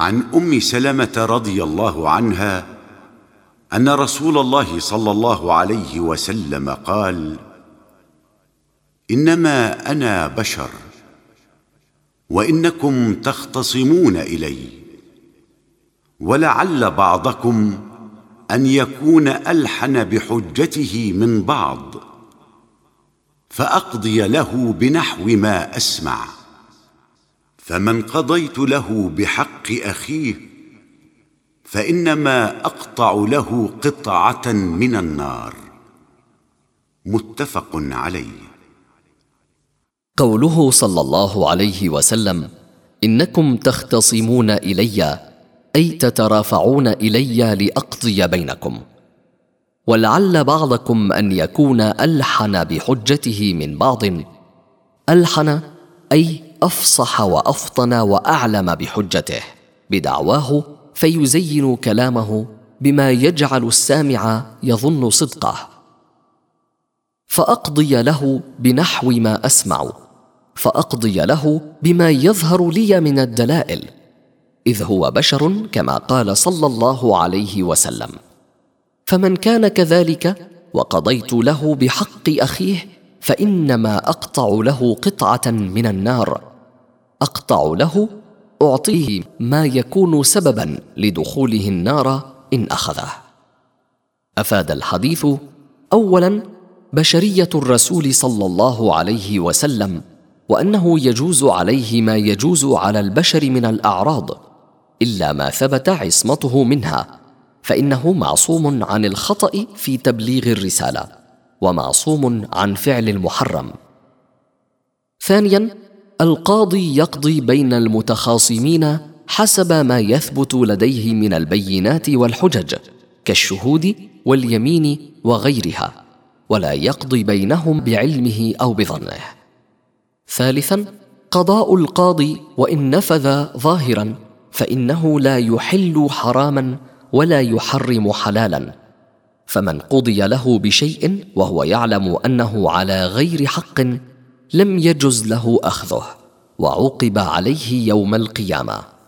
عن أم سلمة رضي الله عنها أن رسول الله صلى الله عليه وسلم قال: إنما أنا بشر وإنكم تختصمون إلي، ولعل بعضكم أن يكون ألحن بحجته من بعض، فأقضي له بنحو ما أسمع، فمن قضيت له بحق أخيه فإنما أقطع له قطعة من النار. متفق عليه. قوله صلى الله عليه وسلم: إنكم تختصمون إلي، أي تترافعون إلي لأقضي بينكم، ولعل بعضكم أن يكون ألحن بحجته من بعض. ألحن أي أفصح وأفطن وأعلم بحجته بدعواه، فيزين كلامه بما يجعل السامع يظن صدقه. فأقضي له بنحو ما أسمع، فأقضي له بما يظهر لي من الدلائل، إذ هو بشر كما قال صلى الله عليه وسلم. فمن كان كذلك وقضيت له بحق أخيه فإنما أقطع له قطعة من النار، أقطع له أعطيه ما يكون سببا لدخوله النار إن أخذه. أفاد الحديث: أولا، بشرية الرسول صلى الله عليه وسلم، وأنه يجوز عليه ما يجوز على البشر من الأعراض إلا ما ثبت عصمته منها، فإنه معصوم عن الخطأ في تبليغ الرسالة، ومعصوم عن فعل المحرم. ثانيا، القاضي يقضي بين المتخاصمين حسب ما يثبت لديه من البينات والحجج كالشهود واليمين وغيرها، ولا يقضي بينهم بعلمه أو بظنه. ثالثا، قضاء القاضي وإن نفذ ظاهرا فإنه لا يحل حراما ولا يحرم حلالا، فمن قضي له بشيء وهو يعلم أنه على غير حق لم يجز له أخذه، وعوقب عليه يوم القيامة.